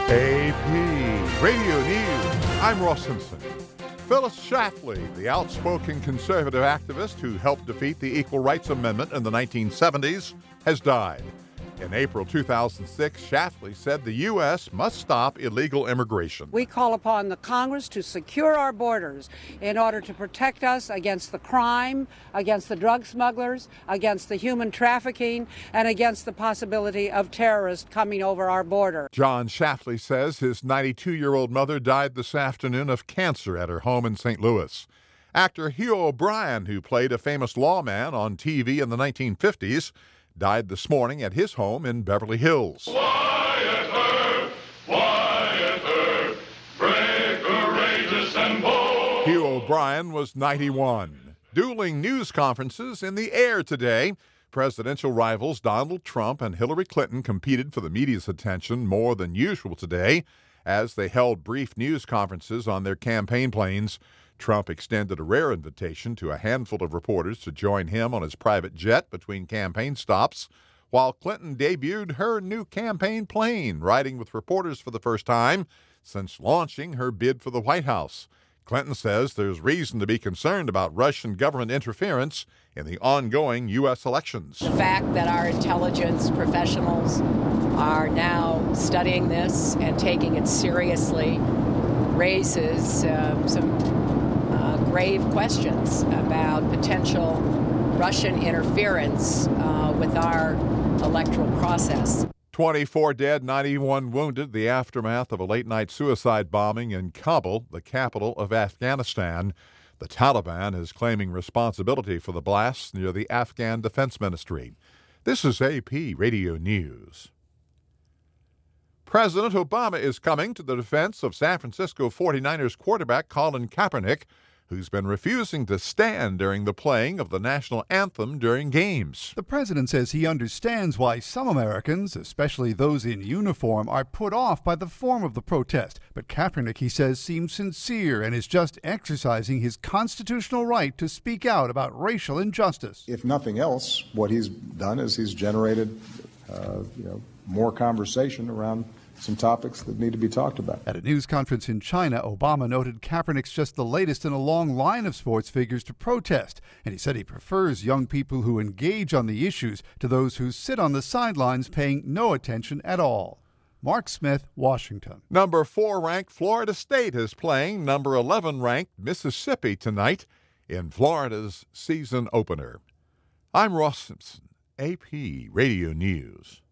AP Radio News. I'm Ross Simpson. Phyllis Schlafly, the outspoken conservative activist who helped defeat the Equal Rights Amendment in the 1970s, has died. In April 2006, Schlafly said the U.S. must stop illegal immigration. We call upon the Congress to secure our borders in order to protect us against the crime, against the drug smugglers, against the human trafficking, and against the possibility of terrorists coming over our border. John Schlafly says his 92-year-old mother died this afternoon of cancer at her home in St. Louis. Actor Hugh O'Brian, who played a famous lawman on TV in the 1950s, died this morning at his home in Beverly Hills. Quieter, quieter, brave, courageous, and bold. Hugh O'Brian was 91. Dueling news conferences in the air today. Presidential rivals Donald Trump and Hillary Clinton competed for the media's attention more than usual today as they held brief news conferences on their campaign planes. Trump extended a rare invitation to a handful of reporters to join him on his private jet between campaign stops, while Clinton debuted her new campaign plane, riding with reporters for the first time since launching her bid for the White House. Clinton says there's reason to be concerned about Russian government interference in the ongoing U.S. elections. The fact that our intelligence professionals are now studying this and taking it seriously raises some grave questions about potential Russian interference with our electoral process. 24 dead, 91 wounded, the aftermath of a late-night suicide bombing in Kabul, the capital of Afghanistan. The Taliban is claiming responsibility for the blasts near the Afghan Defense Ministry. This is AP Radio News. President Obama is coming to the defense of San Francisco 49ers quarterback Colin Kaepernick, who's been refusing to stand during the playing of the national anthem during games. The president says he understands why some Americans, especially those in uniform, are put off by the form of the protest. But Kaepernick, he says, seems sincere and is just exercising his constitutional right to speak out about racial injustice. If nothing else, what he's done is he's generated more conversation around some topics that need to be talked about. At a news conference in China, Obama noted Kaepernick's just the latest in a long line of sports figures to protest, and he said he prefers young people who engage on the issues to those who sit on the sidelines paying no attention at all. Mark Smith, Washington. Number 4 ranked Florida State is playing number 11 ranked Mississippi tonight in Florida's season opener. I'm Ross Simpson, AP Radio News.